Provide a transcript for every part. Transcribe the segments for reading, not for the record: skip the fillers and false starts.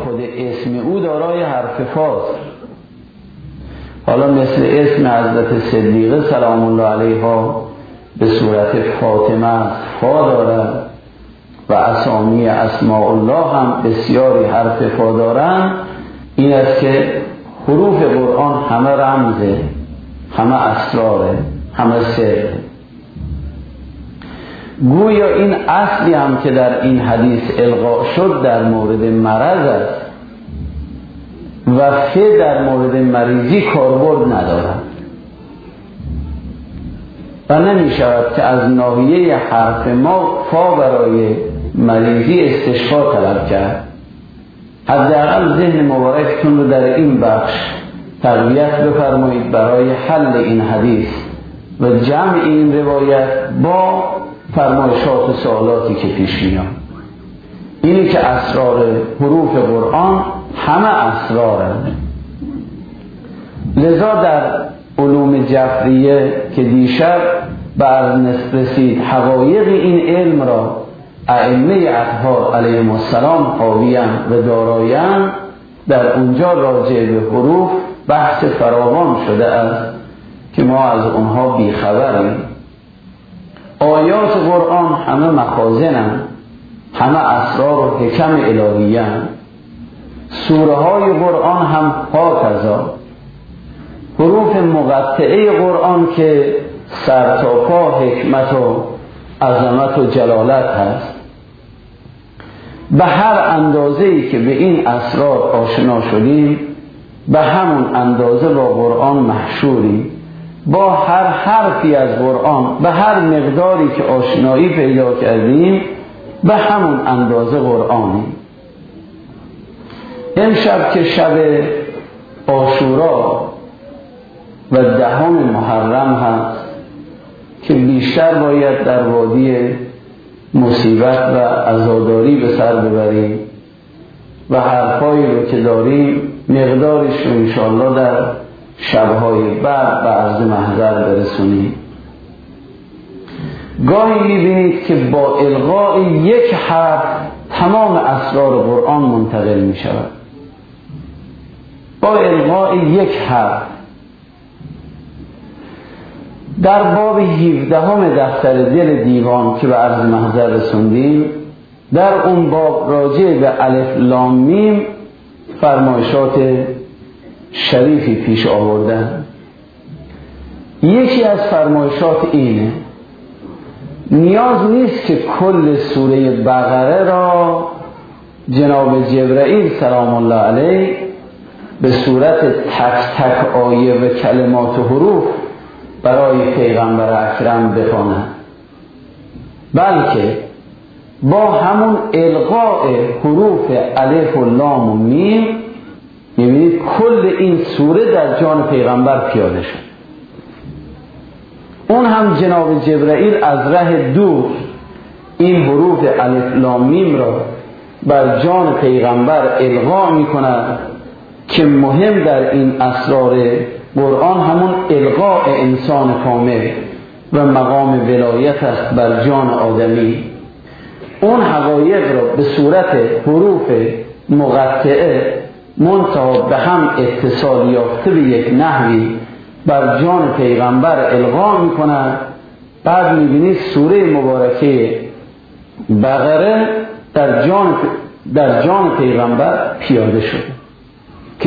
خود اسم او دارای حرف فاست، حالا مثل اسم حضرت صدیقه سلام الله علیها به صورت فاطمه فا دارد و اسامی اسماء الله هم بسیاری حرف فا دارند. این است که حروف قرآن همه رمزه، همه اسراره، همه سر. گویا این اصلی هم که در این حدیث القا شد در مورد مرض است و فی در مورد مریضی کاربرد ندارد و نمی شود که از ناحیه حرف ما فا برای مریضی استشفا طلب کرد. حداقل ذهن مبارکتون رو در این بخش تقویت بفرمایید برای حل این حدیث و جمع این روایت با فرمایشات و سوالاتی که پیش میاد. اینی که اسرار حروف قرآن همه اسراره. لذا در علوم جبریه که دیشب بر رسید حقایق این علم را ائمه اطهار علیهم السلام حاویان و دارایان، در اونجا راجع به حروف بحث فراوان شده است که ما از اونها بیخبریم. آیات قرآن همه مخازنن، همه اسرار و حکم الهیان. سوره های قرآن هم هاکذا. حروف مقطعه قرآن که سر تا پا حکمت و عظمت و جلالت هست. به هر اندازه‌ای که به این اسرار آشنا شدیم به همون اندازه با قرآن محشوریم. با هر حرفی از قرآن به هر مقداری که آشنایی پیدا کردیم به همون اندازه قرآنیم. امشب که شب عاشورا و 10 محرم هست که بیشتر باید در وادی مصیبت و عزاداری به سر ببریم و حرفایی رو که داریم مقدارش رو انشاءالله در شبهای بعد به عرض محضر برسونیم. گاهی می‌بینید که با الغای یک حرف تمام اسرار قرآن منتقل می شود. با الغای یک حرف. در باب 17 دفتر دل دیوان که به عرض محضر رسوندیم، در اون باب راجع به الف لام میم فرمایشات شریفی پیش آوردن. یکی از فرمایشات اینه: نیاز نیست که کل سوره بقره را جناب جبرائیل سلام الله علیه به صورت تک تک آیه و کلمات و حروف برای پیغمبر اکرم بخواند، بلکه با همون القاء حروف الف و لام و میم می‌بینید کل این سوره در جان پیغمبر پیاده شد. اون هم جناب جبرائیل از ره دور این حروف الف لام میم را بر جان پیغمبر القا می‌کند که مهم در این اسرار قرآن همون القاء انسان کامل و مقام ولایت است بر جان آدمی. اون حقایق را به صورت حروف مقطعه منتها به هم اتصال یافته به یک نحوی بر جان پیغمبر القا می‌کند. بعد می‌بینید سوره مبارکه بقره در جان پیغمبر پیاده شد که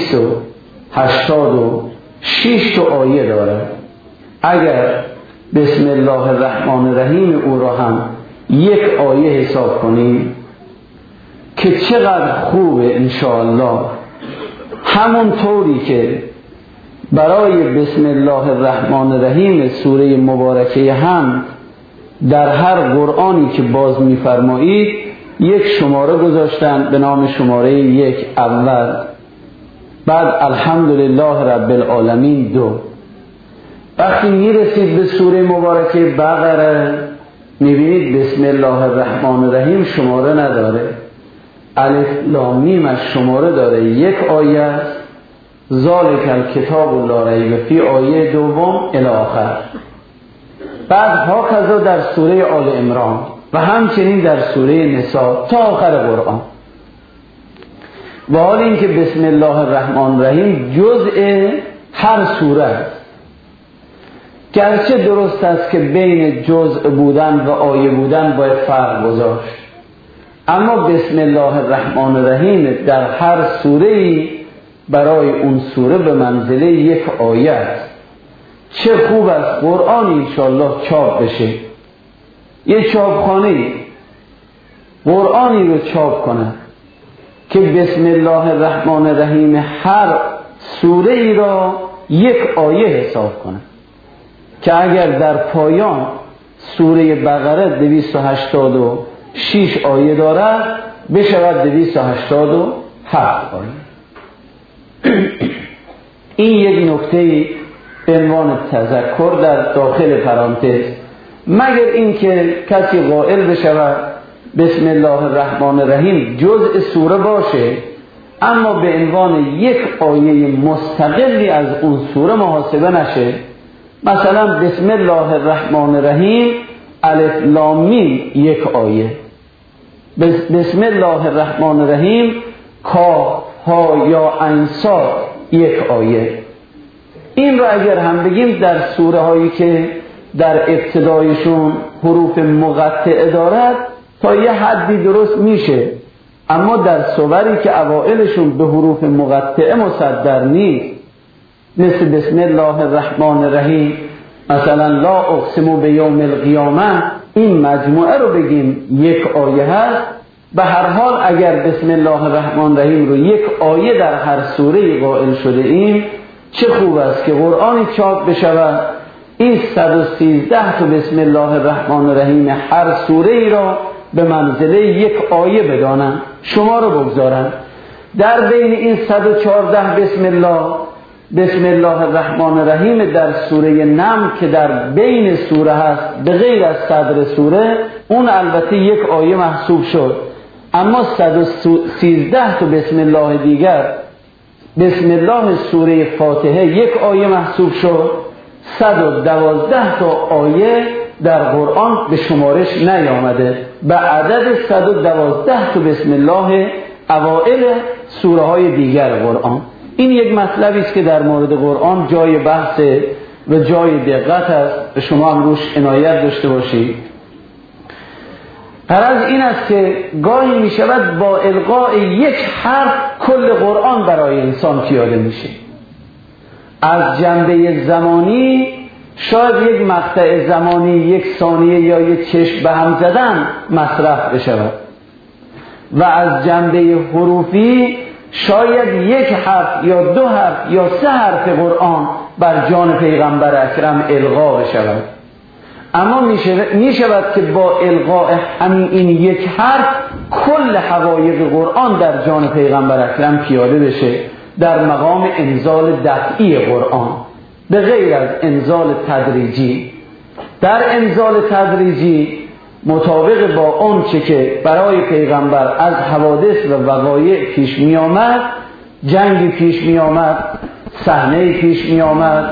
286 آیه دارد. اگر بسم الله الرحمن الرحیم او را هم یک آیه حساب کنیم که چقدر خوبه انشاءالله. همون طوری که برای بسم الله الرحمن الرحیم سوره مبارکه هم در هر قرآنی که باز می‌فرمایید یک شماره گذاشتن به نام شماره 1 اول، بعد الحمدلله رب العالمین 2. وقتی میرسید به سوره مبارکه بقره میبینید بسم الله الرحمن الرحیم شماره نداره، الف لام میمش شماره داره، یک آیه است، ذالک الکتاب لا ریب فیه آیه دوم الی آخر. بعد هاکذا در سوره آل عمران و همچنین در سوره نساء تا آخر قرآن. و حال اینکه بسم الله الرحمن الرحیم جزء هر سوره است. گرچه درست است که بین جزء بودن و آیه بودن باید فرق گذاشت، اما بسم الله الرحمن الرحیم در هر سوره‌ای برای اون سوره به منزله یک آیه است. چه خوب است قرآن انشاءالله چاپ بشه، یه چاپخانه قرآنی رو چاپ کنه که بسم الله الرحمن الرحیم هر سوره ای را یک آیه حساب کنه، که اگر در پایان سوره بقره 286 آیه دارد بشود 287 آیه. این یک نکته به عنوان تذکر در داخل پرانتز، مگر اینکه کسی قائل بشود بسم الله الرحمن الرحیم جزء سوره باشه اما به عنوان یک آیه مستقلی از اون سوره محاسبه نشه. مثلا بسم الله الرحمن الرحیم الف لام میم یک آیه، بسم الله الرحمن الرحیم کاف ها یا عین صاد یک آیه. این رو اگر هم بگیم در سوره هایی که در ابتدایشون حروف مقطعه دارد تا یه حدی درست میشه، اما در سوری که اوائلشون به حروف مقطعه مصدر نیست، مثل بسم الله الرحمن الرحیم، مثلا لا اقسم بیوم القیامه، این مجموعه رو بگیم یک آیه هست. به هر حال اگر بسم الله الرحمن الرحیم رو یک آیه در هر سوره قائل شده ایم، چه خوب است که قرآنی چاپ بشود این 113 تا بسم الله الرحمن الرحیم هر سوره ای را به منزله یک آیه بدانن، شما رو بگذارن. در بین این 114 بسم الله الرحمن الرحیم در سوره نمل که در بین سوره هست به غیر از صدر سوره، اون البته یک آیه محسوب شد، اما 113 تا بسم الله دیگر، بسم الله سوره فاتحه یک آیه محسوب شد، 112 تا آیه در قرآن به شمارش نیامده به عدد 112 تا بسم الله اوائل سوره های دیگر قرآن. این یک مطلبی است که در مورد قرآن جای بحث و جای دقت است، شما هم روش عنایت داشته باشید. غرض این است که گاهی می شود با القاء یک حرف کل قرآن برای انسان پیاده میشه. از جنبه زمانی شاید یک مقطع زمانی یک ثانیه یا یک چشم به هم زدن مصرف بشود و از جنبه حروفی شاید یک حرف یا دو حرف یا سه حرف قرآن بر جان پیغمبر اکرم القا بشود. اما می شود که با القاء همین این یک حرف کل حقایق قرآن در جان پیغمبر اکرم پیاده بشه در مقام انزال دفعی قرآن به غیر از انزال تدریجی. در انزال تدریجی مطابق با اون چه که برای پیغمبر از حوادث و وقایع پیش می آمد، جنگی پیش می آمد، صحنه پیش می آمد،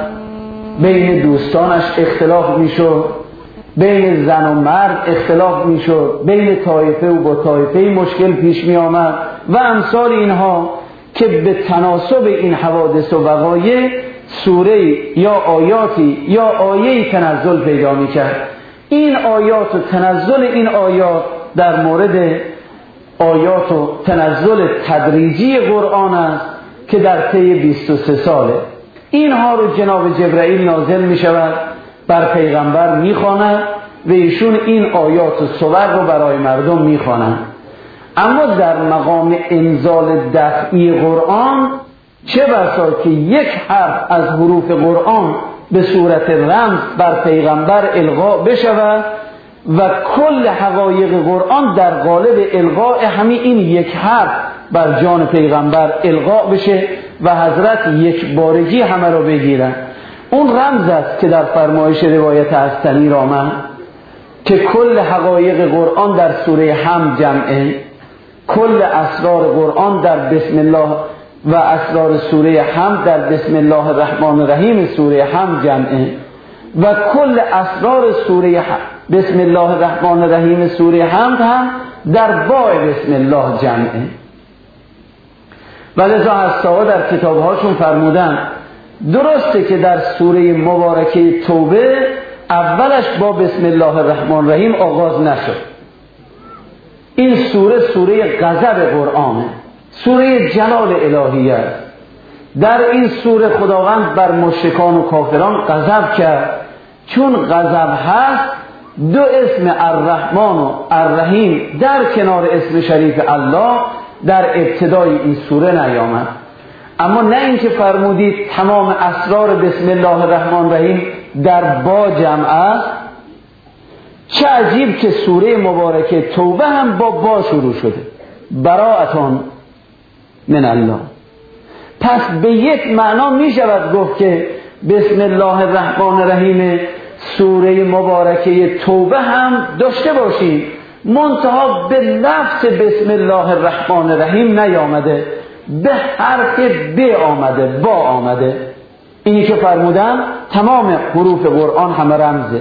بین دوستانش اختلاف می شد، بین زن و مرد اختلاف می شد، بین طایفه و با طایفه مشکل پیش می آمد و امثال اینها که به تناسب این حوادث و وقایع سوره یا آیاتی یا آیه‌ای تنزل پیدا می کرد. این آیات و تنزل این آیات در مورد آیات و تنزل تدریجی قرآن است که در طی 23 ساله. اینها رو جناب جبرئیل نازل می شود بر پیغمبر می خواند و ایشون این آیات و سور رو برای مردم می خوانند. اما در مقام انزال دفعی قرآن چه بسا که یک حرف از حروف قرآن به صورت رمز بر پیغمبر القا بشود و کل حقایق قرآن در قالب القاء همین این یک حرف بر جان پیغمبر القا بشه و حضرت یک بارگی همه رو بگیرن. اون رمز است که در فرمایش روایت هستنی آمد که کل حقایق قرآن در سوره حمد جمعه، کل اسرار قرآن در بسم الله و اسرار سوره حمد در بسم الله الرحمن الرحیم سوره حمد جمعه و کل اسرار سوره بسم الله الرحمن الرحیم سوره حمد هم در باء بسم الله جمعه. ولذا حساها در کتابهاشون فرمودن درسته که در سوره مبارکه توبه اولش با بسم الله الرحمن الرحیم آغاز نشد. این سوره غضب قرآنه، سوره جلال الهی است. در این سوره خداوند بر مشرکان و کافران غضب کرد. چون غضب هست، دو اسم الرحمن و الرحیم در کنار اسم شریف الله در ابتدای این سوره نیامد. اما نه اینکه فرمودید تمام اسرار بسم الله الرحمن الرحیم در با جمع است. چه عجیب که سوره مبارکه توبه هم با شروع شده، براءتون من الله. پس به یک معنا می شود گفت که بسم الله الرحمن الرحیم سوره مبارکه توبه هم داشته باشیم، منتها به لفظ بسم الله الرحمن الرحیم نیامده، به حرف ب آمده، با آمده. اینی که فرمودن تمام حروف قرآن همه رمزه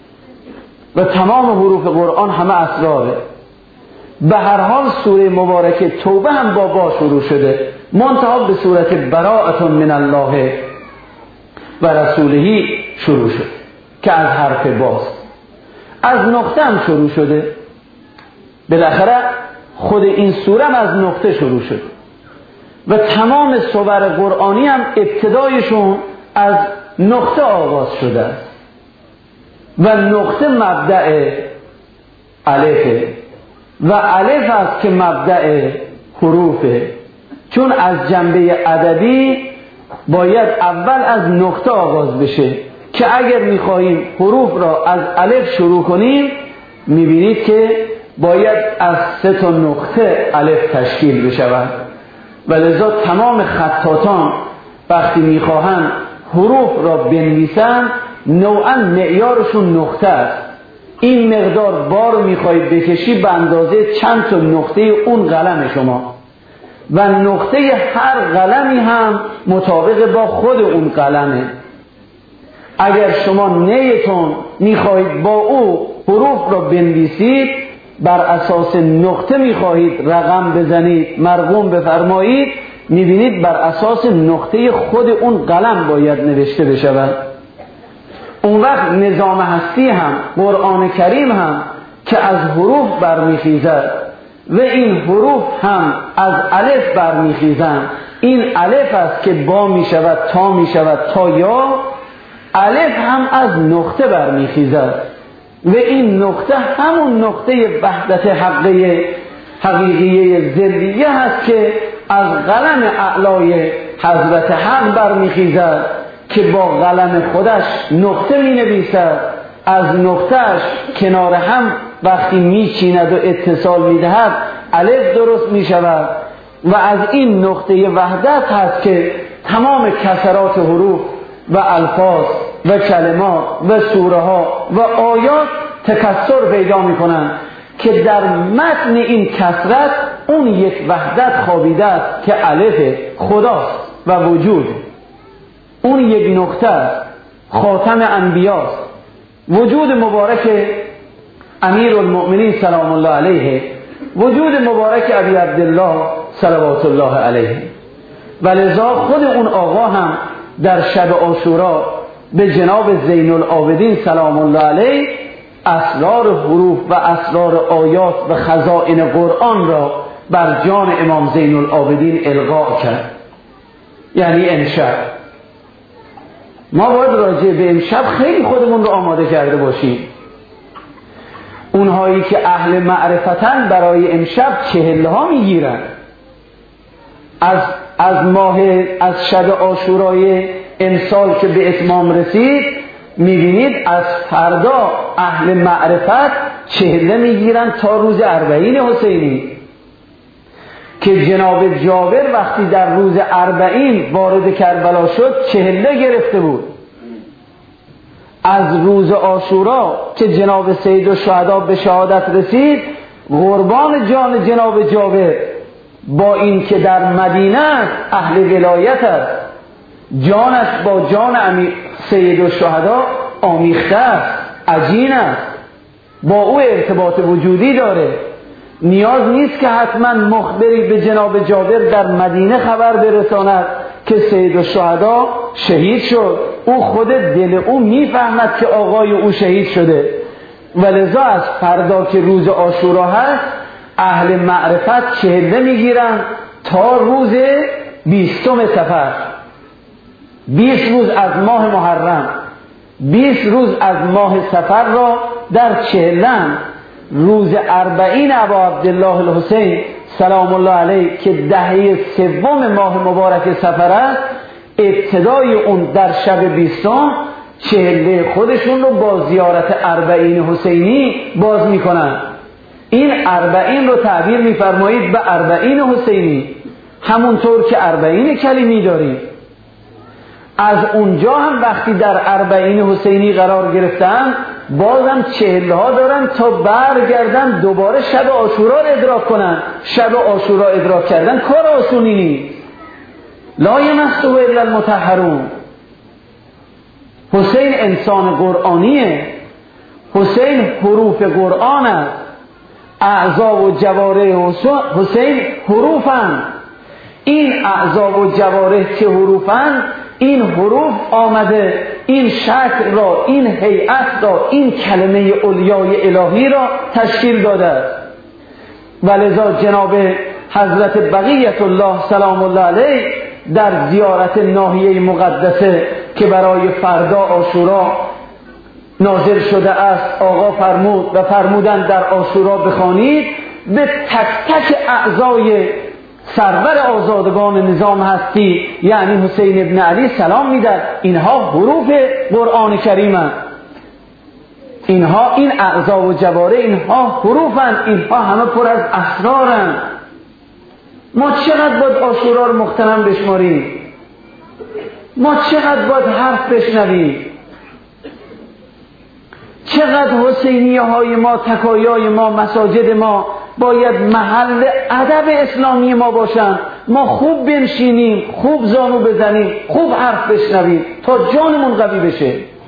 و تمام حروف قرآن همه اسراره. به هر حال سوره مبارکه توبه هم با شروع شده، منتها به صورت براءتون من الله و رسوله شروع شد که از حرف باست، از نقطه هم شروع شده. بالاخره خود این سوره هم از نقطه شروع شد و تمام سور قرآنی هم ابتدایشون از نقطه آغاز شده است و نقطه مبدأ الفه و الف است که مبدأ حروفه. چون از جنبه ادبی باید اول از نقطه آغاز بشه که اگر میخواهیم حروف را از الف شروع کنیم میبینید که باید از 3 نقطه الف تشکیل بشود و لذا تمام خطاطان وقتی میخواهند حروف را بنویسند نوعا معیارشون نقطه است. این مقدار بار میخواهید بکشی به اندازه چند تا نقطه اون قلم شما و نقطه هر قلمی هم مطابق با خود اون قلمه. اگر شما نیتون میخواهید با او حروف را بنویسید، بر اساس نقطه میخواهید رقم بزنید، مرقوم بفرمایید، میبینید بر اساس نقطه خود اون قلم باید نوشته بشود. اون وقت نظام هستی هم قرآن کریم هم که از حروف برمیخیزد و این حروف هم از الف برمیخیزند. این الف است که با میشود، تا میشود، تا یا. الف هم از نقطه برمیخیزد و این نقطه همون نقطه وحدت حقیقیه ذریه هست که از قلم اعلای حضرت حق برمیخیزد که با قلم خودش نقطه می نویسد. از نقطهش کنار هم وقتی می چیند و اتصال می دهد الف درست می شود و از این نقطه وحدت هست که تمام کسرات حروف و الفاظ و کلمات و سوره ها و آیات تکسر پیدا می کنند که در متن این کسرت اون یک وحدت خوابیده است که الف خداست و وجود. اون یک نقطه خاتم انبیاست. وجود مبارک امیر المؤمنین سلام الله علیه، وجود مبارک ابی عبدالله صلوات الله علیه. ولذا خود اون آقا هم در شب عاشورا به جناب زین العابدین سلام الله علیه اسرار حروف و اسرار آیات و خزائن قرآن را بر جان امام زین العابدین القا کرد. یعنی امشب ما باید راجع به امشب خیلی خودمون رو آماده کرده باشیم. اونهایی که اهل معرفتن برای امشب 40 ها میگیرن. از شب عاشورای امسال که به اتمام رسید میبینید از فردا اهل معرفت 40 میگیرن تا روز 40 حسینی که جناب جابر وقتی در روز 40 وارد کربلا شد 40 گرفته بود. از روز عاشورا که جناب سید الشهدا به شهادت رسید قربان جان جناب جابر، با این که در مدینه اهل ولایت است، جانش با جان سید الشهدا آمیخته است، عجین است، با او ارتباط وجودی داره، نیاز نیست که حتما مخبری به جناب جابر در مدینه خبر برساند که سید الشهدا شهید شد. او خود دل او میفهمد که آقای او شهید شده، ولذا از فردا که روز عاشورا هست اهل معرفت چهله میگیرن تا روز 20 صفر، 20 روز از ماه محرم، 20 روز از ماه صفر را در چهلن. روز 40 ابا عبدالله الحسین سلام الله علیه که دهه 3 ماه مبارک صفر است، ابتدای اون در شب 20 چهله خودشون رو با زیارت 40 حسینی باز میکنن. این 40 رو تعبیر میفرمایید به 40 حسینی، همونطور که 40 کلیمی داریم. از اونجا هم وقتی در 40 حسینی قرار گرفتن بازم 40 ها دارن تا برگردن دوباره شب عاشورا رو ادراک کنن. شب عاشورا ادراک کردن کار آسونی نیست. لا یمسه الا المطهرون. حسین انسان قرآنیه، حسین حروف قرآن است، اعضا و جوارح حسین حروفن. این اعضا و جوارح که حروفن، این حروف آمده این شکل را، این هیئت را، این کلمه علیای الهی را تشکیل داده است. ولذا جناب حضرت بقیت الله سلام الله علیه در زیارت ناحیه مقدسه که برای فردا عاشورا نازل شده است آقا فرمود و فرمودن در عاشورا بخوانید، به تک تک اعضای سرور آزادگان نظام هستی یعنی حسین ابن علی سلام میدن. اینها حروف قرآن کریم هستند، اینها این اعضا و جواره اینها حروفن، اینها همه پر از اسرارن. ما چقدر باید عاشورا رو مغتنم بشماریم، ما چقدر باید حرف بشنویم، چقدر حسینیه های ما، تکایای ما، مساجد ما باید محل ادب اسلامی ما باشن. ما خوب بنشینیم، خوب زانو بزنیم، خوب حرف بشنویم تا جانمون قوی بشه.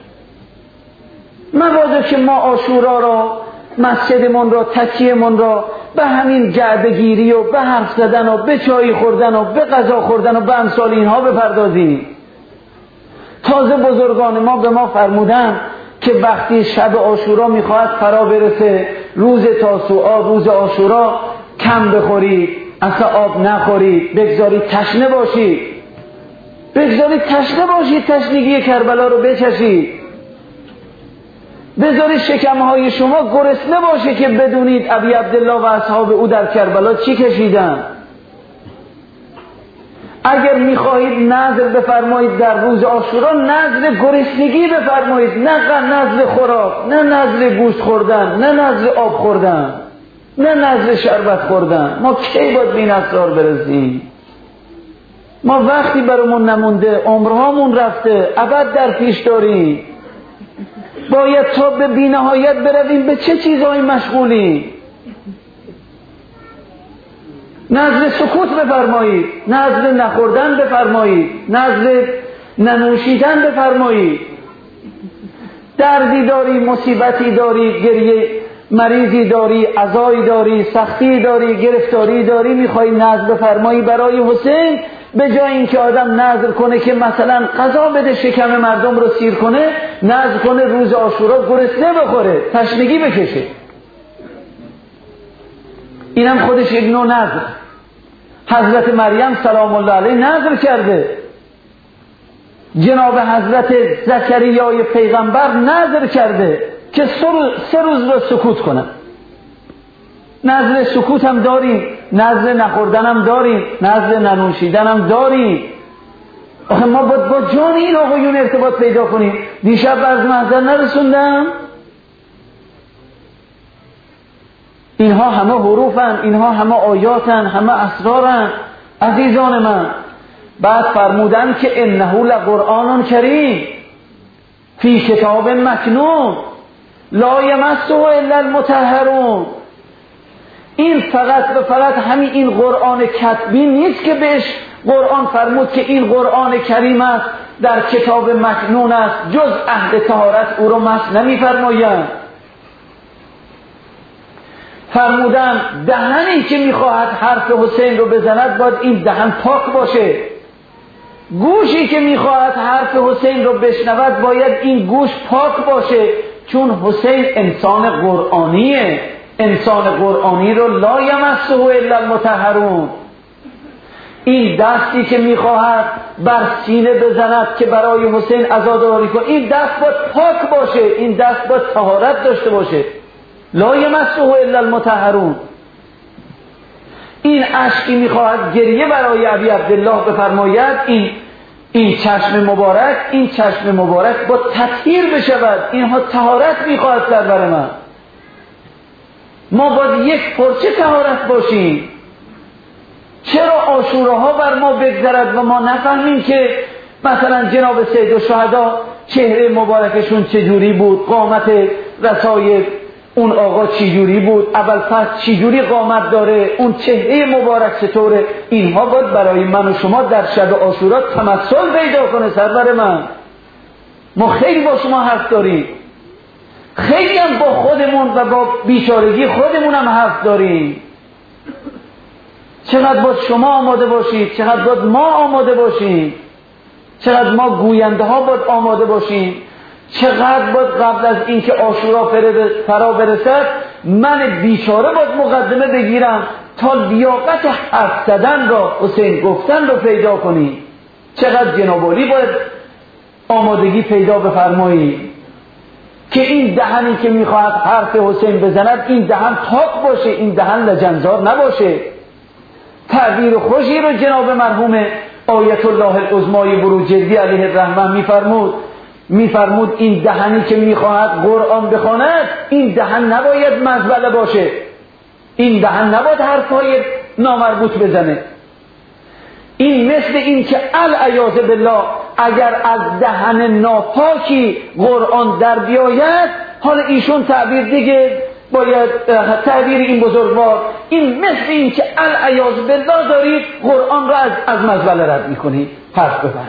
مبادا که ما عاشورا را، مسجدمون را، تکیه‌مون را به همین جعبه‌گیری و به حرف زدن و به چای خوردن و به غذا خوردن و به امثال اینها بپردازیم. تازه بزرگان ما به ما فرمودن که وقتی شب عاشورا میخواهد فرا برسه، روز تاسوعا، روز عاشورا کم بخورید، اصلا آب نخورید، بگذارید تشنه باشید، بگذارید تشنه باشید، تشنگی کربلا رو بچشید، بذارید شکمهای شما گرسنه باشه که بدونید ابی عبدالله و اصحاب او در کربلا چی کشیدن. اگر میخواهید نذر بفرمایید در روز عاشورا، نذر گرسنگی بفرمایید، نه نذر خوراک، نه نذر گوشت خوردن، نه نذر آب خوردن، نه نذر شربت خوردن. ما کی باید به این اسرار برسیم؟ ما وقتی برامون نمونده، عمرهامون رفته، ابد در پیش داریم. باید تا به بی‌نهایت برویم به چه چیزهایی مشغولیم. نذر سکوت بفرمایید، نذر نخوردن بفرمایید، نذر ننوشیدن بفرمایید. دردی داری، مصیبتی داری، گریه مریضی داری، عزایی داری، سختی داری، گرفتاری داری، میخوای نذر بفرمایی برای حسین، به جای اینکه آدم نذر کنه که مثلا غذا بده شکم مردم رو سیر کنه، نذر کنه روز عاشورا گرسنه بخوره، تشنگی بکشه. اینم خودش یک نوع نذر. حضرت مریم سلام الله علیه نذر کرده، جناب حضرت زکریای پیغمبر نذر کرده که 3 روز رو سکوت کنن. نذر سکوت هم داریم، نذر نخوردن هم داریم، نذر ننوشیدن هم داریم. آخه ما با جان این آقایون ارتباط پیدا کنیم. دیشب از محضر نرسوندم، اینها همه حروفن، اینها همه آیاتن، همه اسرارن. عزیزان من، بعد فرمودن که انه لقرآن کریم فی کتاب مکنون لا یمسه الا المطهرون. این فقط همین این قرآن کتبی نیست که بهش قرآن فرمود که این قرآن کریم است، در کتاب مکنون است، جز اهل طهارت او رو مس نمی فرمایند. فرمودن دهنی که میخواهد حرف حسین رو بزند باید این دهن پاک باشه، گوشی که میخواهد حرف حسین رو بشنود باید این گوش پاک باشه، چون حسین انسان قرآنیه، انسان قرآنی رو لا یمسه الا المطهرون. این دستی که میخواهد بر سینه بزند که برای حسین عزاداری کنه، این دست باید پاک باشه، این دست باید طهارت داشته باشه، لا یمسه الا المطهرون. این اشکی میخواهد گریه برای ابی عبدالله بفرماید، این چشم مبارک، این چشم مبارک با تطهیر بشود، اینها طهارت میخواهد سرور من. ما باید یک پرچه طهارت باشیم. چرا عاشوراها بر ما بگذرد و ما نفهمیم که مثلا جناب سید الشهدا چهره مبارکشون چجوری بود، قامت رسای اون آقا چجوری بود، ابوالفضل چجوری قامت داره، اون چهره مبارک چطوره. اینها باید برای من و شما در شب عاشورا تمثل پیدا کنه سرور من. ما خیلی با شما حرف داریم، خیلی هم با خودمون و با بیچارگی خودمون هم حرف داریم. چقدر باید شما آماده باشید، چقدر باید ما آماده باشیم، چقدر ما گوینده ها باید آماده باشیم، چقدر باید قبل از اینکه عاشورا فرا برسد من بیچاره باید مقدمه بگیرم تا لیاقت حرف زدن را، حسین گفتن رو پیدا کنیم. چقدر جناب علی باید آمادگی پیدا بفرمایید که این دهنی که میخواهد حرف حسین بزند این دهن پاک باشه، این دهن لجنزار نباشه. تعبیر خوشی رو جناب مرحوم آیت الله العظمای بروجردی علیه الرحمه میفرمود این دهنی که میخواهد قرآن بخواند این دهن نباید مزبله باشه، این دهن نباید حرفهای نامربوط بزنه. این مثل این که العیاذ بالله اگر از دهن ناپاکی قرآن در بیاید، حالا ایشون تعبیر دیگه باید تعبیر این بزرگوار، این مثل این که العیاذ بالله دارید قرآن را از مزبله رد میکنید. حرف بزن،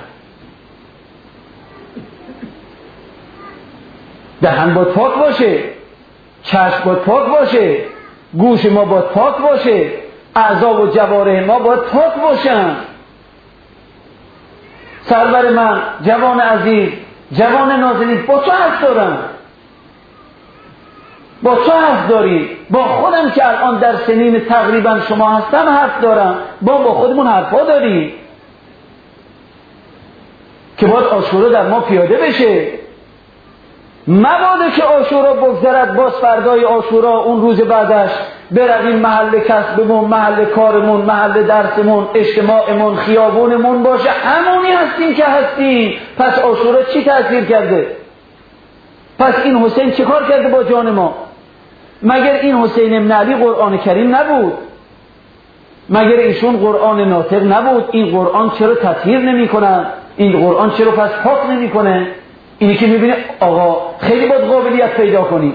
دهن باید پاک باشه، چشم باید پاک باشه، گوش ما باید پاک باشه، اعضا و جوارح ما باید پاک باشن. سرور من، جوان عزیز، جوان نازنین، با تو حرف دارم، با تو حرف داری، با خودم که الان در سنین تقریبا شما هستم حرف دارم، با خودمون حرفا داری که باید عاشورا در ما پیاده بشه. مبادا که عاشورا بگذرد باز فردای عاشورا اون روز بعدش برویم محل کسبمون، محل کارمون، محل درسمون، اجتماعمون، خیابونمون باشه همونی هستیم که هستیم. پس عاشورا چی تأثیر کرده؟ پس این حسین چه کار کرده با جان ما؟ مگر این حسین ابن علی قرآن کریم نبود؟ مگر ایشون قرآن ناطق نبود؟ این قرآن چرا تطهیر نمی کنن؟ این قرآن چرا پس پاک نمی کنه؟ اینی که میبینه آقا خیلی باید قابلیت پیدا کنی،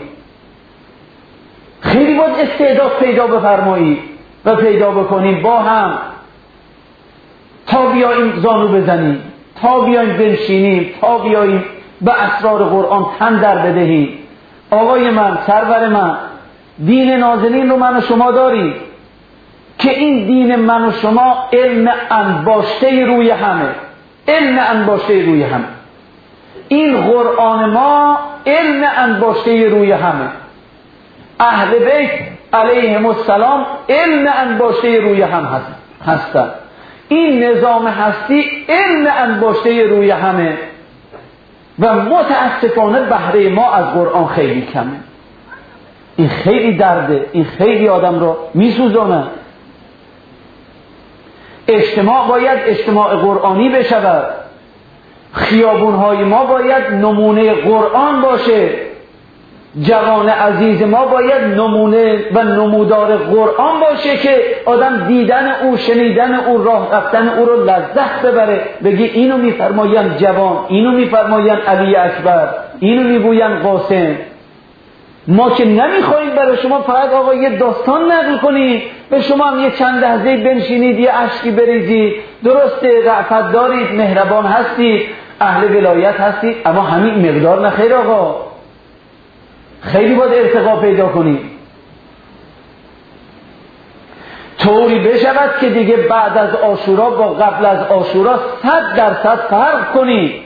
خیلی باید استعداد پیدا بفرمایی و پیدا بکنیم با هم تا بیاییم زانو بزنیم، تا بیاییم بنشینیم، تا بیاییم به اسرار قرآن تن در بدهیم. آقای من، سرور من، دین نازنین رو من و شما داریم که این دین من و شما علم انباشته روی همه، علم انباشته روی همه. این قرآن ما علم انباشته روی همه. اهل بیت علیهم السلام علم انباشته روی هم هستند. این نظام هستی علم انباشته روی همه و متاسفانه بهره ما از قرآن خیلی کمه. این خیلی درده، این خیلی آدم رو میسوزانه. اجتماع باید اجتماع قرآنی بشود، خیابونهای ما باید نمونه قرآن باشه، جوان عزیز ما باید نمونه و نمودار قرآن باشه که آدم دیدن او، شنیدن او، راه رفتن او رو لذت ببره، بگی اینو میفرماین جوان، اینو میفرماین علی اکبر، اینو میگوین قاسم. ما که نمیخوایم برای شما فقط آقا یه داستان نقل کنید، به شما هم یه چند لحظه بنشینید یه اشکی بریزید، درسته رأفت دارید، مهربان هستید، اهل ولایت هستید، اما همین مقدار نخیر آقا، خیلی باید ارتقا پیدا کنید. طوری بشود که دیگه بعد از عاشورا با قبل از عاشورا 100% فرق کنی.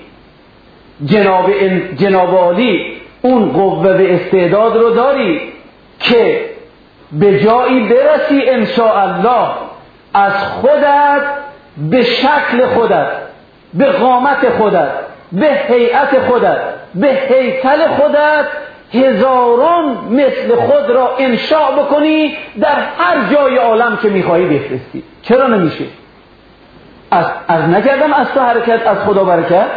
جناب عالی اون قوه و استعداد رو داری که به جایی برسی انشاءالله از خودت، به شکل خودت، به قامت خودت، به هیئت خودت، به هیکل خودت هزاران مثل خود را انشاء بکنی، در هر جای عالم که میخوایی بفرستی. چرا نمیشه؟ از نکردم از تو حرکت، از خدا برکت.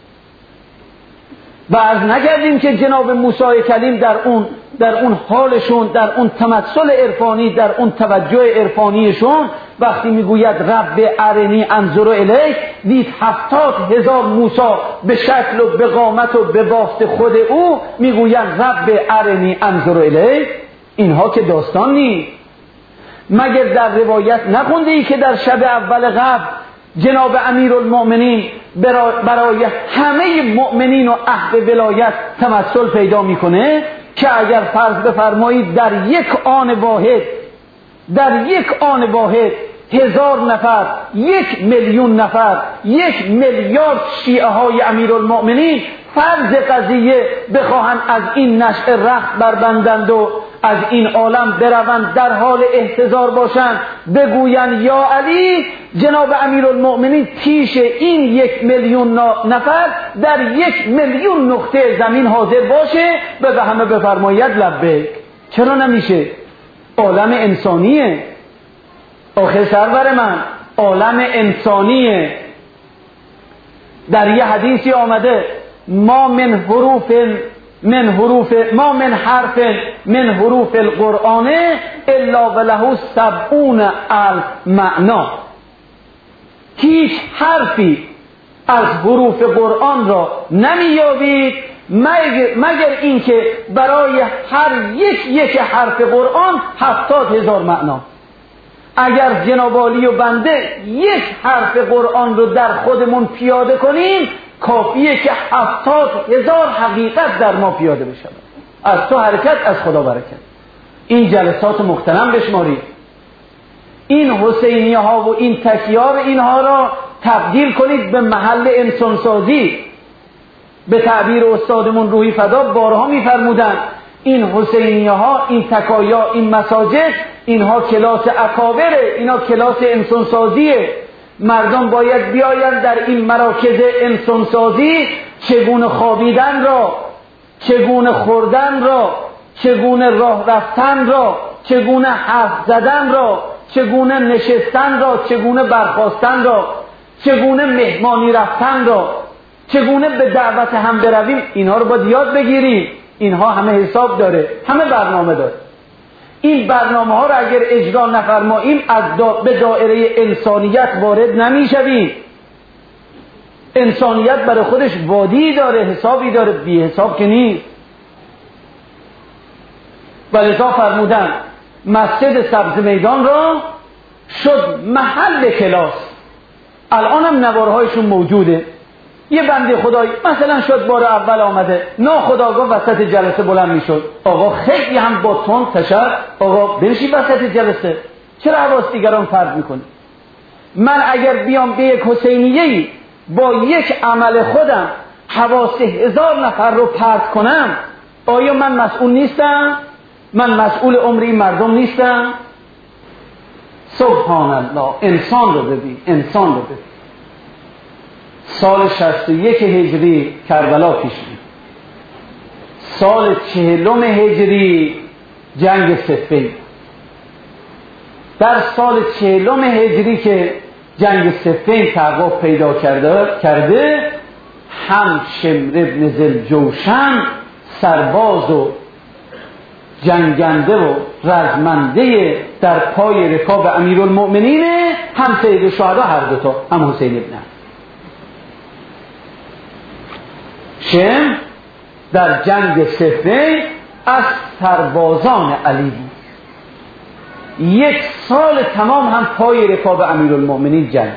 و از نکردیم که جناب موسی کلیم در اون حالشون، در اون تمثل عرفانی، در اون توجه عرفانیشون وقتی میگوید رب ارنی انظر الیک، دید 70,000 موسی به شکل و به قامت و به بافت خود او میگویند رب ارنی انظر الیک. اینها که داستان نیست. مگر در روایت نخونده ای که در شب اول قبل جناب امیرالمؤمنین برای همه مؤمنین و اهل ولایت تمثل پیدا میکنه که اگر فرض بفرمایید در یک آن واحد 1000 نفر، 1,000,000 نفر، 1,000,000,000 شیعه های امیرالمؤمنین فرض قضیه بخواهند از این نشأه رخت بربندند و از این عالم بروند، در حال احتضار باشند، بگویند یا علی، جناب امیرالمؤمنین پیش این 1,000,000 نفر در 1,000,000 نقطه زمین حاضر باشه و به همه بفرماید لبیک. چرا نمیشه؟ عالم انسانیه. آخه سرور من عالم انسانیه. در یه حدیثی آمده ما من حرف من حروف القرآن الا وله 70,000 معنا. هیچ حرفی از حروف قرآن را نمیابید مگر اینکه برای هر یک حرف قرآن 70,000 معنا. اگر جناب عالی و بنده یک حرف قرآن رو در خودمون پیاده کنیم، کافیه که 70,000 حقیقت در ما پیاده بشه. از تو حرکت، از خدا برکت. این جلسات مختنم بشمارید. این حسینیه ها و این تکیار اینها را تبدیل کنید به محل انسانسازی. به تعبیر استادمون روحی فدا بارها میفرمودند این حسینیه ها، این تکایا، این مساجد، اینها کلاس اکابره، اینا کلاس انسانسازیه. مردم باید بیایند در این مراکز انسانسازی چگونه خوابیدن را، چگونه خوردن را، چگونه راه رفتن را، چگونه حرف زدن را، چگونه نشستن را، چگونه برخاستن را، چگونه مهمانی رفتن را، چگونه به دعوت هم برویم، اینها رو باید یاد بگیریم. اینها همه حساب داره، همه برنامه داره. این برنامه ها را اگر اجرا نفرماییم به دایره انسانیت وارد نمیشویم. انسانیت برای خودش وادی داره، حسابی داره، بی حساب که نیست. ولذا فرمودن مسجد سبز میدان را شد محل کلاس. الان هم نوارهایشون موجوده. یه بنده خدایی مثلا شد بار اول آمده، ناخودآگاه وسط جلسه بلند میشد، آقا خیلی هم با تون تشر، آقا بنشی وسط جلسه، چرا حواس دیگران فرد میکنی؟ من اگر بیام به یک حسینیه‌ای با یک عمل خودم حواس 1000 نفر رو پرت کنم، آیا من مسئول نیستم؟ من مسئول عمر این مردم نیستم؟ سبحان الله. انسان رو ببین، انسان رو ببین. سال 61 هجری کربلا پیش بود. سال 40 هجری جنگ صفین. در سال 40 هجری که جنگ صفین تحقق پیدا کرده، هم شمر ابن ذوالجوشن سرباز و جنگنده و رزمنده در پای رکاب امیرالمؤمنین، هم سید الشهدا، هر دوتا، هم حسین ابن شم در جنگ صفین از سربازان علی بود. 1 سال تمام هم پای رکاب امیرالمؤمنین جنگ.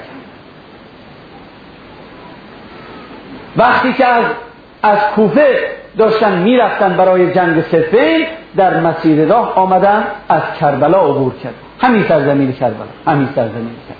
وقتی که از کوفه داشتن میرفتن برای جنگ صفین، در مسیر راه آمدن از کربلا عبور کرد. همین سرزمین کربلا، همین سرزمین کربلا.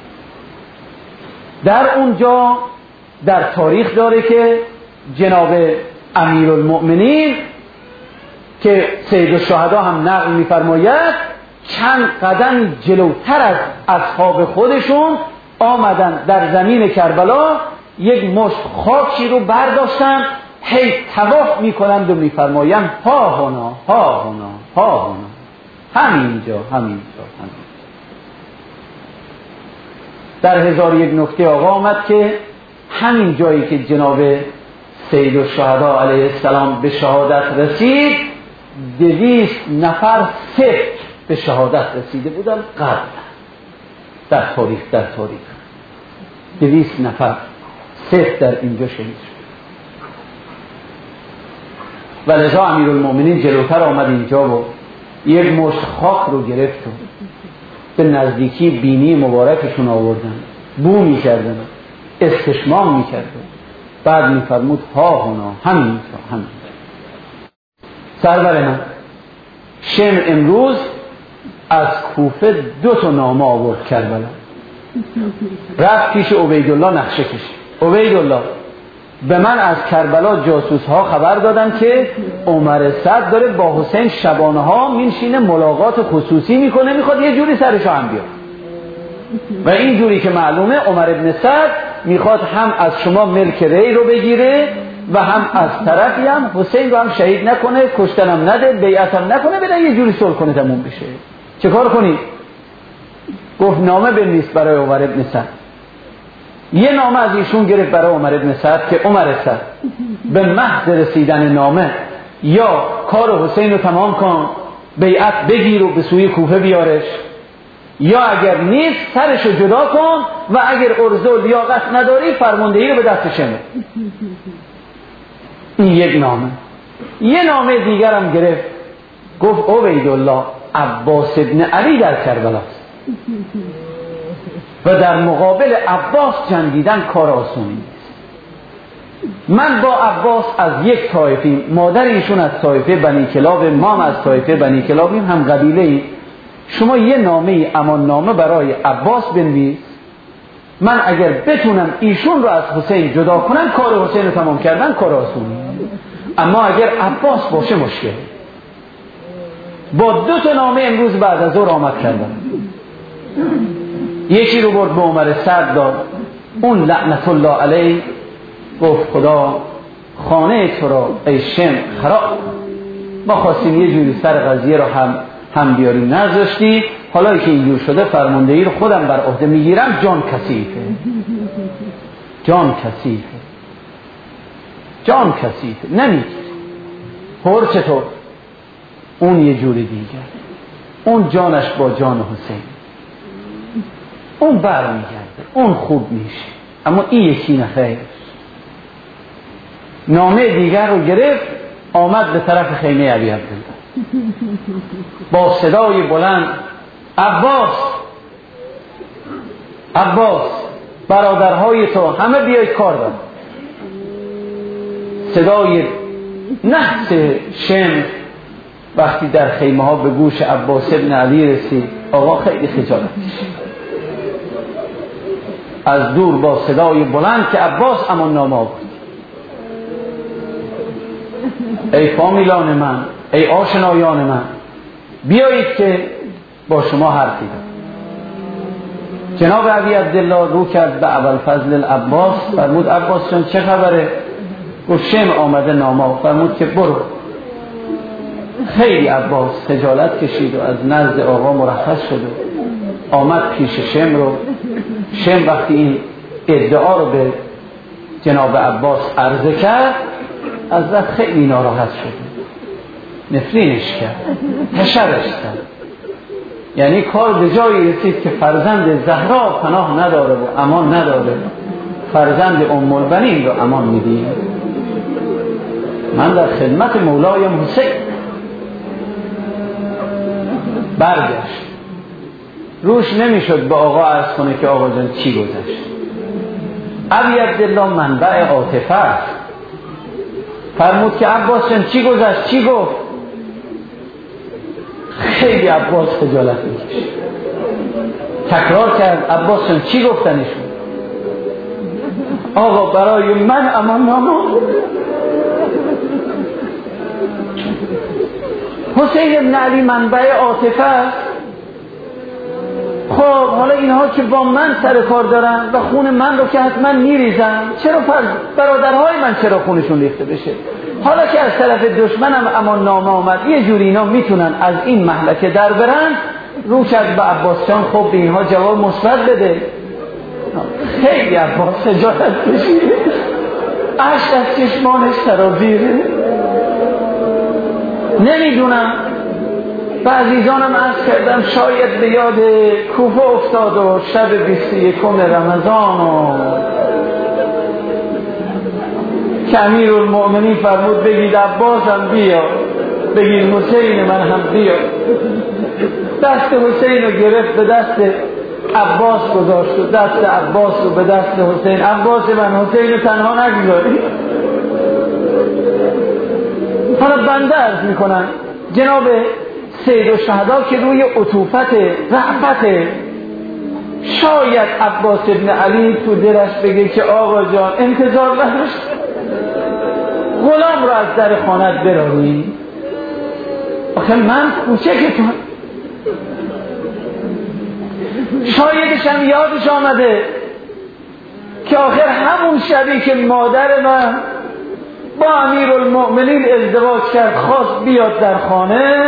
در اونجا در تاریخ داره که جناب امیرالمؤمنین که سید الشهدا هم نقل می‌فرماید چند قدم جلوتر از اصحاب خودشون آمدن در زمین کربلا، یک مشت خاکی رو برداشتن، هی طواف میکنند و میفرمایند ها هنا ها هنا ها هنا، همینجا. در 1001 نکته آقا آمد که همین جایی که جناب سید الشهدا علیه السلام به شهادت رسید 200 نفر صفر به شهادت رسیده بودن قبل در تاریخ 200 نفر صفر در اینجا شهید شد. و لذا امیرالمؤمنین جلوتر آمد اینجا و یک مشت خاک رو گرفت و به نزدیکی بینی مبارکشون آوردن، بو میکردن، استشمام میکردن، بعد میفرمود ها هنا، همینجا. سرور من شمر امروز از کوفه 2 نامه آورد کربلا، رفت پیش عبیدالله نقشه کشید. عبیدالله به من از کربلا جاسوس ها خبر دادن که عمر سعد داره با حسین شبانه ها میشینه ملاقات خصوصی میکنه، میخواد یه جوری سرشو هم بیاره و این جوری که معلومه عمر ابن سعد میخواد هم از شما ملک ری رو بگیره و هم از طرفی هم حسین رو هم شهید نکنه، کشتنم نده، بیعتم نکنه، بده یه جوری صلح کنه تموم بشه. چه کار کنی؟ گفت نامه بنویس برای عمر ابن سعد. یه نامه از ایشون گرفت برای عمر ابن سعد که عمر سعد به محض رسیدن نامه یا کار حسین رو تمام کن، بیعت بگیر و به سوی کوفه بیارش، یا اگر نیست سرشو جدا کن و اگر عرضه و لیاقت نداری فرماندهی رو به دست شمه. این یک نامه. یه نامه دیگر هم گرفت، گفت عبیدالله عباس ابن علی در کربلاست و در مقابل عباس جنگیدن کار آسونی نیست. من با عباس از یک طایفیم، مادر ایشون از طایفه بنی کلاب، ما از طایفه بنی کلابیم، هم قبیله ایم. شما یه نامه امان نامه برای عباس بنویس، من اگر بتونم ایشون رو از حسین جدا کنم کار حسین رو تمام کردن کار آسونی، اما اگر عباس باشه مشکل. با 2 نامه امروز بعد از ظهر آمد کردن. یکی رو برد به عمر سعد داد، اون لعنت الله علیه گفت خدا خانه تو را ای شم خراب، ما خواستیم یه جوری سر قضیه رو هم بیاریم نذاشتی، حالا که اینجور شده فرماندهی رو خودم بر عهده میگیرم، جان کثیفه نمیگیری. هر چطور؟ اون یه جوری دیگر، اون جانش با جان حسین، اون بر میگرده، اون خوب میشه، اما این یکی نخیر. نامه دیگر رو گرفت، آمد به طرف خیمه ابی عبدالله با صدای بلند عباس برادرهای تو همه بیاید کار دارن. صدای نحس شمر وقتی در خیمه ها به گوش عباس ابن علی رسید، آقا خیلی خجالت کشید، از دور با صدای بلند که عباس امان نامه آورد. ای فامیلان من، ای آشنایان من، بیایید که با شما حرفی دارم. جناب ابی عبدالله رو کرد به ابوالفضل العباس، فرمود عباس جان چه خبره؟ گفت شمر آمده نامه، فرمود که برو. خیلی عباس خجالت کشید و از نزد آقا مرخص شد و آمد پیش شمر رو. شمر وقتی این ادعا رو به جناب عباس عرضه کرد، از وقت خیلی ناراحت شد، نفرینش کرد، حشرش کرد. یعنی کار به جایی رسید که فرزند زهرا پناه نداره و امان نداره، فرزند ام البنین رو امان میدیم. من در خدمت مولایم حسین. برگشت، روش نمیشد به آقا عرض کنه که آقا جان چی گذشت. ابی عبدالله منبع عاطفه است، فرمود که عباس جان چی گذشت، چی گفت؟ خیلی عباس خجالت میکشید. تکرار کرد عباس جان چی گفتنشون؟ آقا برای من امان نامه حسین بن علی منبع عاطفه است. خب حالا اینها که با من سر کار دارن و خون من رو که حتما میریزن، چرا برادرهای من چرا خونشون ریخته بشه؟ حالا که از طرف دشمنم امان نامه آمد، یه جوری اینا میتونن از این مهلکه در برن. رو کرد به عباس جان خب به اینها جواب مثبت بده. خیلی عباس خجالت کشید، اشک از چشمانش سرازیره. نمیدونم و عزیزانم عرض کردم شاید به یاد کوفه افتاد و شب 21 رمضان و که امیرالمؤمنین فرمود بگید عباسم بیا، بگید حسین من هم بیا. دست حسین رو گرفت به دست عباس گذاشت و دست عباس رو به دست حسین. عباس من حسین رو تنها نگذاری. حالا بنده عرض میکنن جناب سید الشهدا که روی عطوفت رحمت، شاید عباس ابن علی تو دلش بگه که آقا جان انتظار نداشت غلام رو از در خانت براری، آخه من کوچکتون. شایدش هم یادش آمده که آخر همون شبی که مادر من با امیرالمؤمنین ازدواج کرد خواست بیاد در خانه،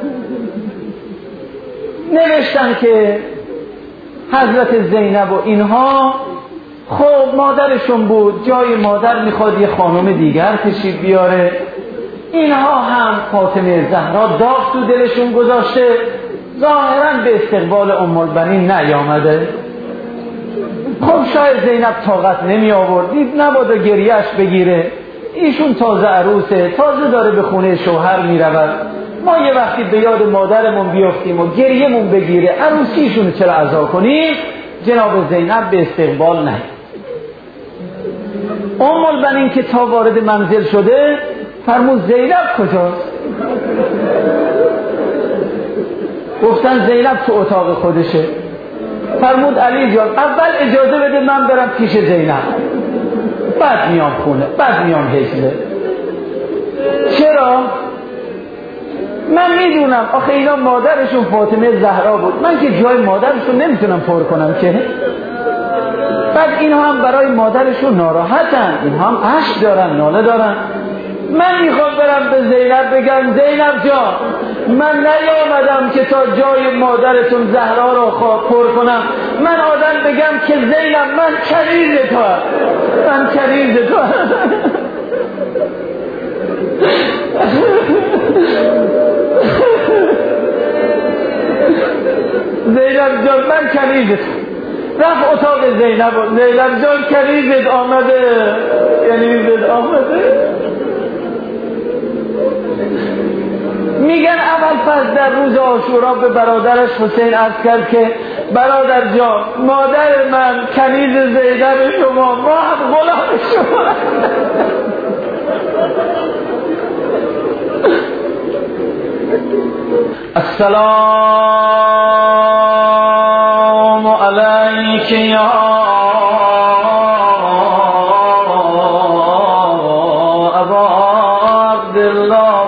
نوشتن که حضرت زینب و اینها خب مادرشون بود، جای مادر میخواد یه خانم دیگر تشریف بیاره. اینها هم فاطمه زهرا داغ تو دلشون گذاشته، ظاهرا به استقبال ام البنین نیامده. خب شاید زینب طاقت نمی آورد، دید نبادا گریهش بگیره، ایشون تازه عروسه، تازه داره به خونه شوهر می رود، ما یه وقتی به یاد مادرمون بیافتیم و گریه‌مون بگیره، عروسیشون چرا عزا کنیم؟ جناب زینب به استقبال نه. ام البنین که تا وارد منزل شده فرمود زینب کجاست؟ گفتن زینب تو اتاق خودشه. فرمود علی جان اول اجازه بده من برم پیش زینب، بعد میام خونه، بعد میام حجله. چرا؟ من میدونم آخه اینا مادرشون فاطمه زهرا بود، من که جای مادرشون نمیتونم پر کنم که. بعد اینها هم برای مادرشون ناراحتن، اینها هم عشق دارن، ناله دارن. من میخوام برم به زینب بگم زینب جان من نیامدم که تا جای مادرتون زهرا رو پر کنم، من آدم بگم که زینب من کنیز تو هم، من کنیز تو هم. زینب جان من کنیزت. رفت اتاق زینب جان کنیزت آمده، کنیزت آمده. میگن اول پس در روز عاشورا به برادرش حسین عرض کرد که برادر جان مادر من کنیز زینب شما، ما هم غلام شما. السلام علیک یا ابا عبدالله،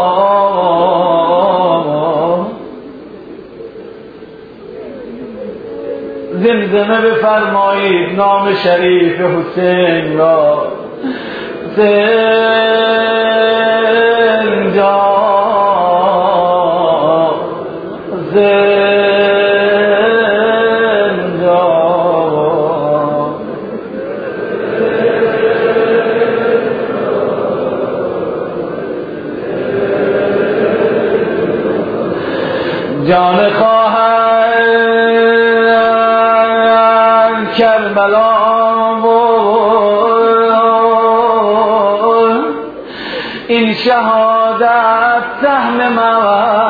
زمزمه بفرمایید نام شریف حسین را. زنجا جان خواهر کربلا این شهادت سهم من،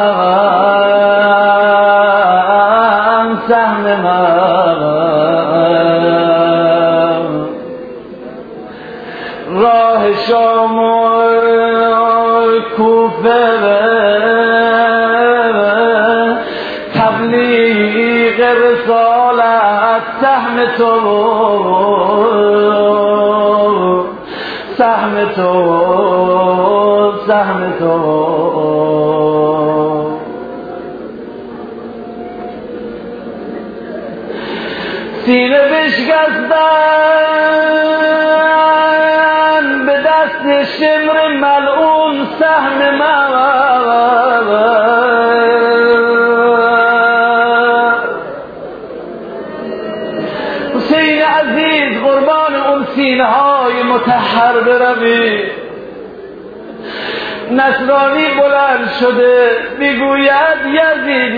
سهم من. راه شام و کوفه تبلیغ سهم تو سهم تو سهم تو سینه بشکستن به دست شمر ملعون سهم من حسین عزیز قربان اون سینه های مطهر بروی نصرانی بلند شده میگوید یزید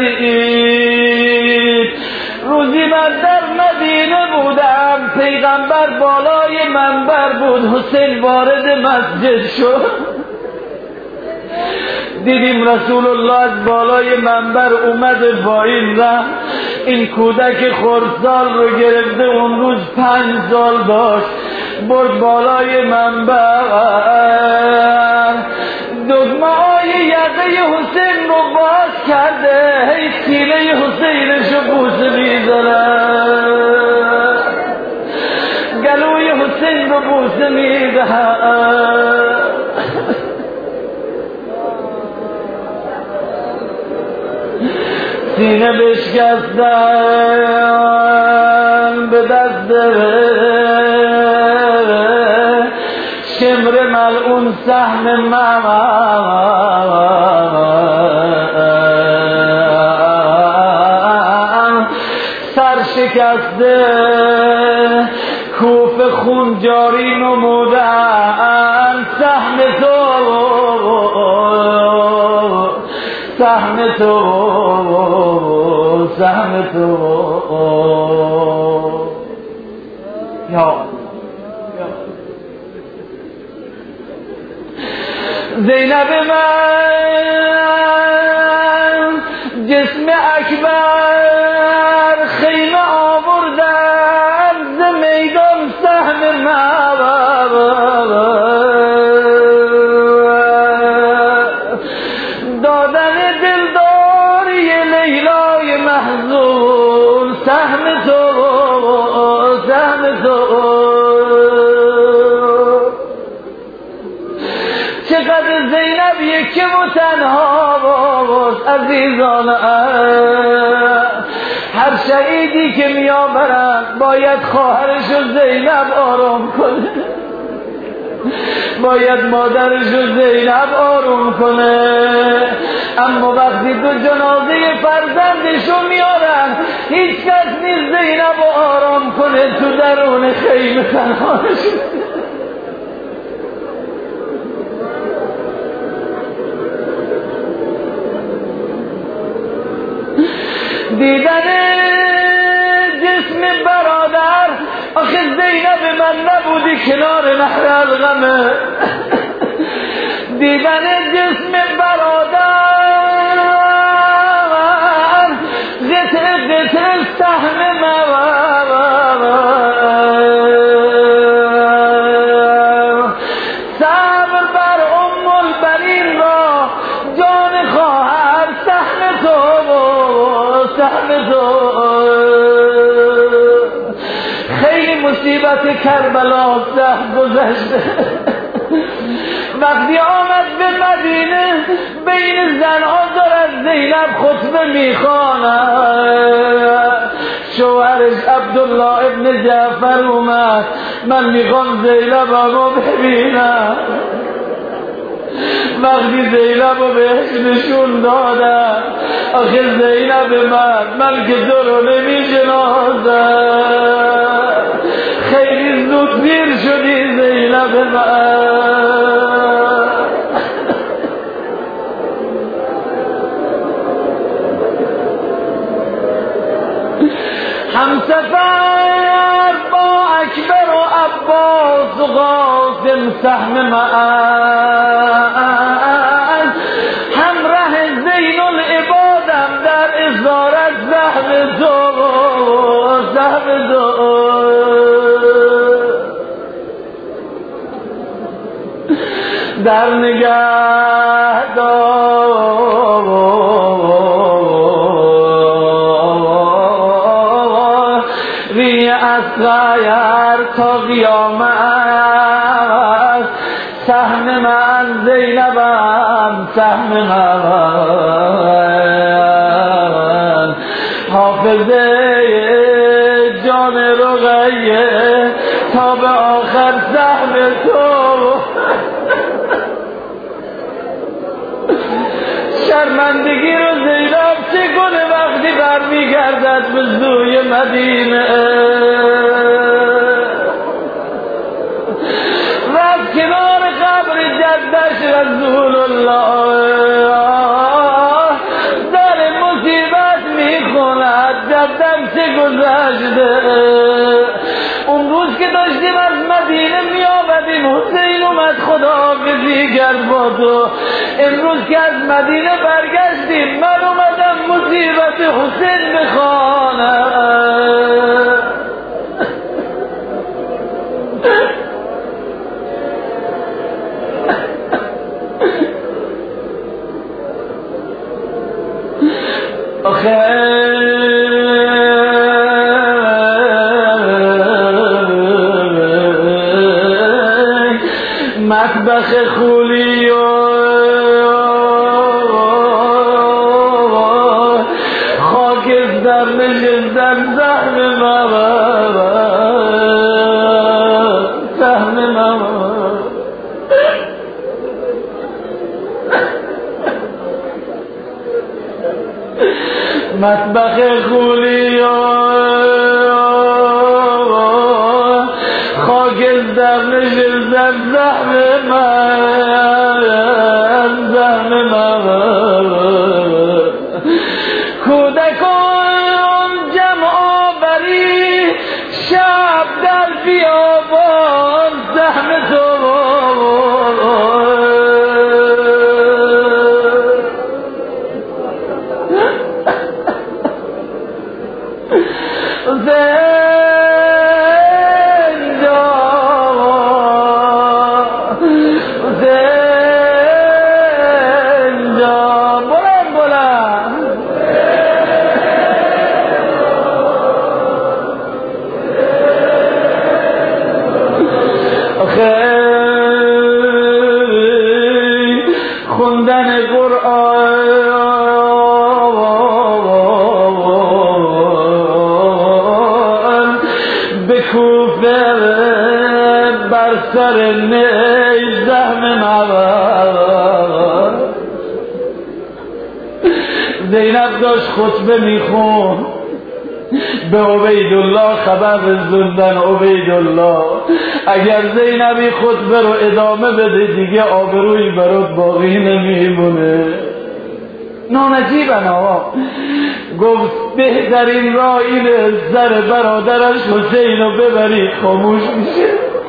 یزید روزی من در مدینه بودم پیغمبر بالای منبر بود حسین وارد مسجد شد دیدیم رسول الله از بالای منبر اومده پایین رفت این کودک خردسال رو گرفته اون روز 5 سال داشت برد بالای منبر دگمه های یقه حسین رو باز کرده هی سینه حسینش رو بوسه میزنه گلوی حسین رو بوسه میزنه سینه بشکستن به دست شمر ملعون سهم من سر شکسته کوف خون جاری نمودن سهم تو سهم تو سهم تو یا زینب من جسم اکبر خیمه آوردن ز میدان سهم من دادن دلداری لیلای محزون سهم تو سهم تو چقدر زینب یکی و تنها باست عزیزان هر شهیدی که میآورند باید خواهرش و زینب آرام کنه باید مادرش و زینب آروم کنه اما وقتی تو جنازه فرزندشو میارن هیچ کس نیست زینب آرام کنه تو درون خیمه تنهاش دیدن جسم برادر آخه زینب من نبودی کنار نهر الغمه دیدن جسم برادر قطع قطع سهم من صبر بر ام البنین را جان خواهر سهم تو سهم تو خیلی مصیبت کربلا سخت گذشته وقتی آمد به مدینه بین زنها دارد زینب خطبه میخواند شوهرش عبدالله ابن جعفر اومد من میخوام زینبمو ببینم وقتی زینب رو بهش نشون دادم آخه زینب من که تو رو نمی جنازم خیلی زود دیر شدی زینب من همسفر با اکبر و عباس و قاسم سهم من همراه زین العبادم در ازارت سهم تو سهم تو در نگه داری غیر تا قیامت سهم من زینبم سهم من حافظه جان رقیه تا به آخر سهم تو شرمندگی رو زینب چه کنه وقتی برمیگردد به سوی مدینه رفت کنار قبر جدش رسول الله در مصیبت میخوند جدم چه گذشته اون روز که داشتیم از مدینه میآمدیم حسین اومد خداحافظی کرد با تو امروز که از مدینه برگشتیم من اومدم مصیبت حسین بخوانم آخه مطبخ خولی و خاکستر نشستن زحم سهم مطبخ خولی و خاکستر نشستن زحم من کودکان جمع آوری شب در بیابان سهم تو خوندن قرآن به کوفه بر سر نی زحم مواد زینب داشت خطبه میخون به عبیدالله خبر رسوندن عبیدالله اگر زینبی خطبه رو ادامه بده دیگه آبرویی برات باقی نمیمونه نانجیبن آقا گفت بهترین راه اینه سر برادرش حسین رو ببرید خاموش میشه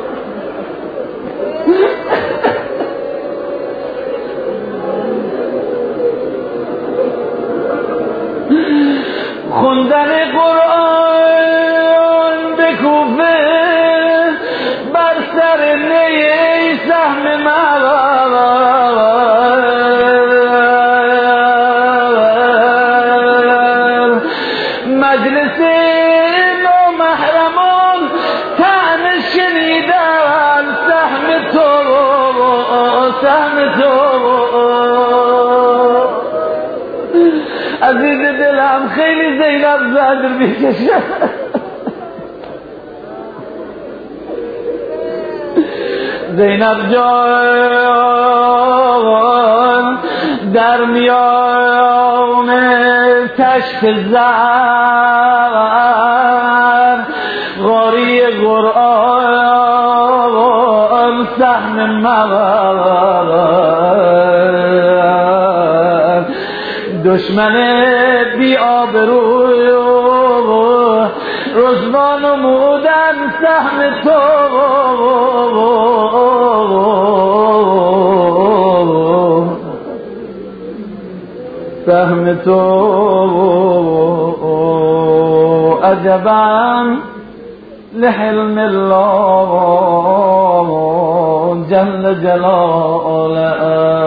خوندن قرآن به کوفه بر سر نی سهم مجلس نامحرمان طعن شنیدن سهم تو عزیز دلم خیلی زینب زجر میکشه زینب جان در میان تشت زر غاری قرآن سهم مغرب دشمن بی آبروی رضوان و مودن سهم تو سهم تو عجبا لحلم الله جل جلاله